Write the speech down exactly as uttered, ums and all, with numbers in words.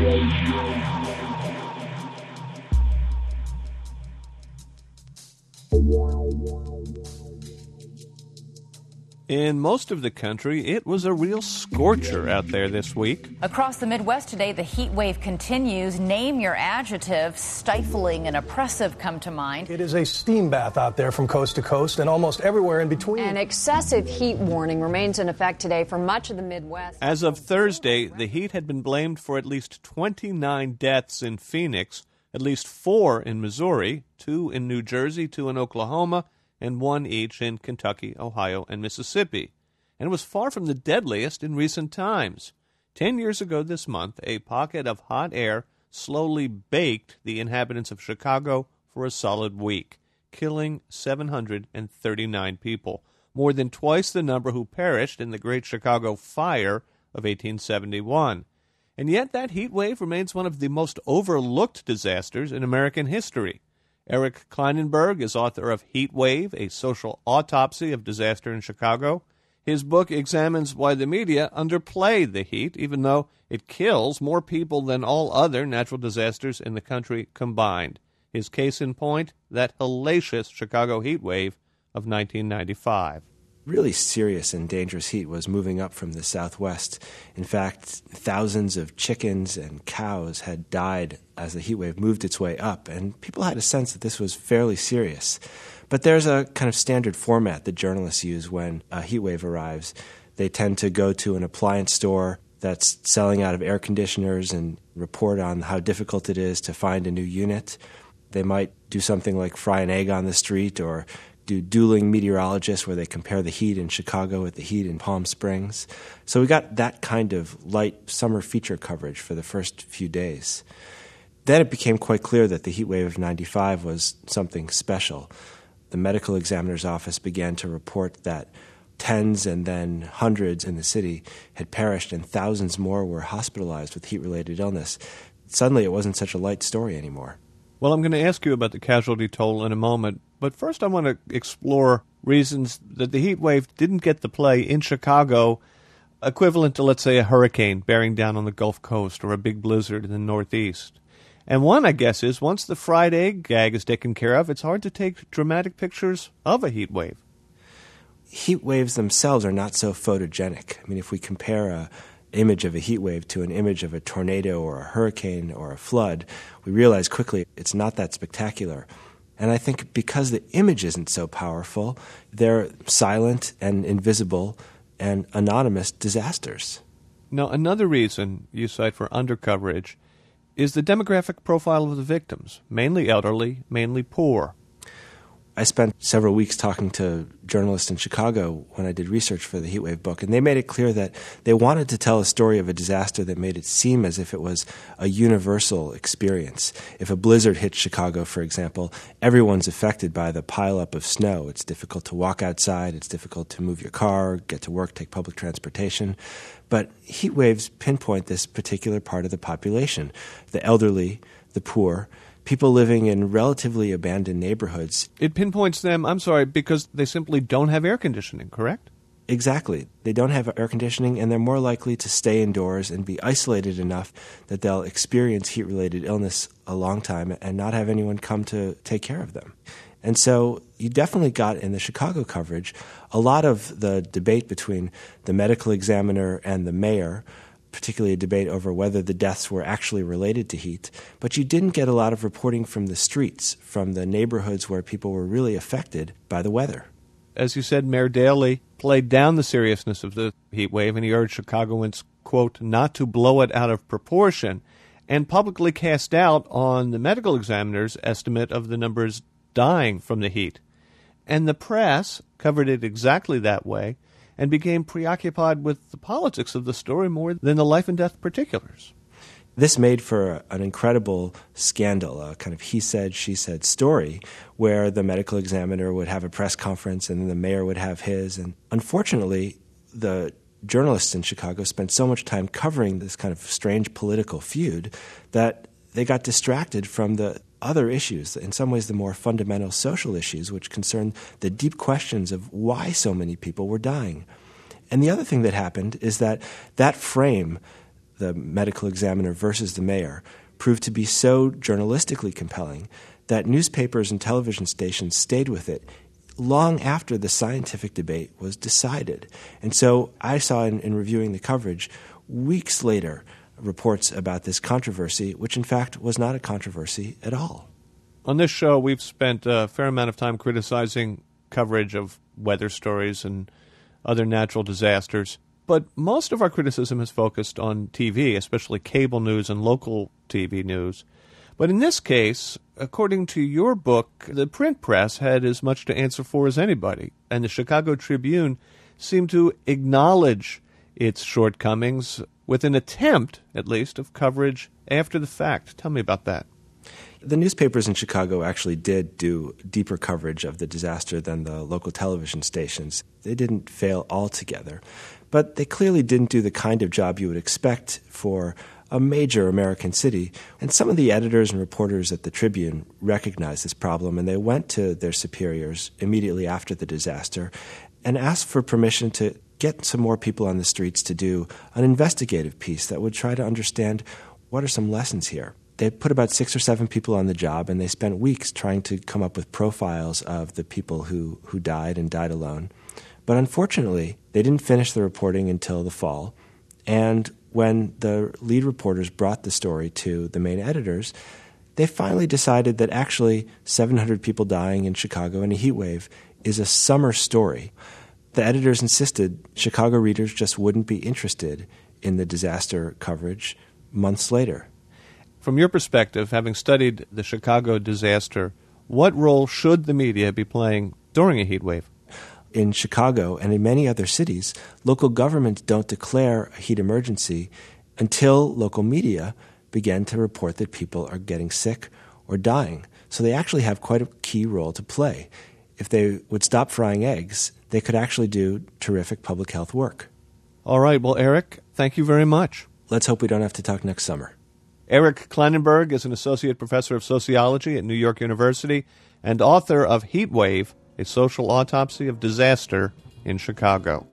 In most of the country, it was a real scorcher out there this week. Across the Midwest today, the heat wave continues. Name your adjective. Stifling and oppressive come to mind. It is a steam bath out there from coast to coast and almost everywhere in between. An excessive heat warning remains in effect today for much of the Midwest. As of Thursday, the heat had been blamed for at least twenty-nine deaths in Phoenix, at least four in Missouri, two in New Jersey, two in Oklahoma, and one each in Kentucky, Ohio, and Mississippi, and was far from the deadliest in recent times. Ten years ago this month, a pocket of hot air slowly baked the inhabitants of Chicago for a solid week, killing seven hundred thirty-nine people, more than twice the number who perished in the Great Chicago Fire of eighteen seventy-one. And yet that heat wave remains one of the most overlooked disasters in American history. Eric Klinenberg is author of Heat Wave, A Social Autopsy of Disaster in Chicago. His book examines why the media underplayed the heat, even though it kills more people than all other natural disasters in the country combined. His case in point, that hellacious Chicago heat wave of nineteen ninety-five. Really serious and dangerous heat was moving up from the southwest. In fact, thousands of chickens and cows had died as the heat wave moved its way up, and people had a sense that this was fairly serious. But there's a kind of standard format that journalists use when a heat wave arrives. They tend to go to an appliance store that's selling out of air conditioners and report on how difficult it is to find a new unit. They might do something like fry an egg on the street or do dueling meteorologists where they compare the heat in Chicago with the heat in Palm Springs. So we got that kind of light summer feature coverage for the first few days. Then it became quite clear that the heat wave of ninety-five was something special. The medical examiner's office began to report that tens and then hundreds in the city had perished and thousands more were hospitalized with heat-related illness. Suddenly it wasn't such a light story anymore. Well, I'm going to ask you about the casualty toll in a moment, but first I want to explore reasons that the heat wave didn't get the play in Chicago equivalent to, let's say, a hurricane bearing down on the Gulf Coast or a big blizzard in the Northeast. And one, I guess, is once the fried egg gag is taken care of, it's hard to take dramatic pictures of a heat wave. Heat waves themselves are not so photogenic. I mean, if we compare a image of a heat wave to an image of a tornado or a hurricane or a flood, we realize quickly it's not that spectacular. And I think because the image isn't so powerful, they're silent and invisible and anonymous disasters. Now, another reason you cite for undercoverage is the demographic profile of the victims, mainly elderly, mainly poor. I spent several weeks talking to journalists in Chicago when I did research for the Heatwave book, and they made it clear that they wanted to tell a story of a disaster that made it seem as if it was a universal experience. If a blizzard hits Chicago, for example, everyone's affected by the pileup of snow. It's difficult to walk outside, it's difficult to move your car, get to work, take public transportation. But heat waves pinpoint this particular part of the population, the elderly, the poor, people living in relatively abandoned neighborhoods. It pinpoints them, I'm sorry, because they simply don't have air conditioning, correct? Exactly. They don't have air conditioning, and they're more likely to stay indoors and be isolated enough that they'll experience heat-related illness a long time and not have anyone come to take care of them. And so you definitely got in the Chicago coverage a lot of the debate between the medical examiner and the mayor, particularly a debate over whether the deaths were actually related to heat. But you didn't get a lot of reporting from the streets, from the neighborhoods where people were really affected by the weather. As you said, Mayor Daley played down the seriousness of the heat wave, and he urged Chicagoans, quote, not to blow it out of proportion, and publicly cast doubt on the medical examiner's estimate of the numbers dying from the heat. And the press covered it exactly that way, and became preoccupied with the politics of the story more than the life and death particulars. This made for an incredible scandal, a kind of he said, she said story, where the medical examiner would have a press conference and then the mayor would have his. And unfortunately, the journalists in Chicago spent so much time covering this kind of strange political feud that they got distracted from the other issues, in some ways the more fundamental social issues, which concern the deep questions of why so many people were dying. And the other thing that happened is that that frame, the medical examiner versus the mayor, proved to be so journalistically compelling that newspapers and television stations stayed with it long after the scientific debate was decided. And so I saw in, in reviewing the coverage, weeks later, reports about this controversy, which in fact was not a controversy at all. On this show, we've spent a fair amount of time criticizing coverage of weather stories and other natural disasters. But most of our criticism has focused on T V, especially cable news and local T V news. But in this case, according to your book, the print press had as much to answer for as anybody, and the Chicago Tribune seemed to acknowledge its shortcomings with an attempt, at least, of coverage after the fact. Tell me about that. The newspapers in Chicago actually did do deeper coverage of the disaster than the local television stations. They didn't fail altogether, but they clearly didn't do the kind of job you would expect for a major American city. And some of the editors and reporters at the Tribune recognized this problem, and they went to their superiors immediately after the disaster and asked for permission to get some more people on the streets to do an investigative piece that would try to understand what are some lessons here. They put about six or seven people on the job, and they spent weeks trying to come up with profiles of the people who, who died and died alone. But unfortunately, they didn't finish the reporting until the fall. And when the lead reporters brought the story to the main editors, they finally decided that actually seven hundred people dying in Chicago in a heat wave is a summer story. The editors insisted Chicago readers just wouldn't be interested in the disaster coverage months later. From your perspective, having studied the Chicago disaster, what role should the media be playing during a heat wave? In Chicago and in many other cities, local governments don't declare a heat emergency until local media begin to report that people are getting sick or dying. So they actually have quite a key role to play. If they would stop frying eggs, they could actually do terrific public health work. All right. Well, Eric, thank you very much. Let's hope we don't have to talk next summer. Eric Klinenberg is an associate professor of sociology at New York University and author of Heat Wave, A Social Autopsy of Disaster in Chicago.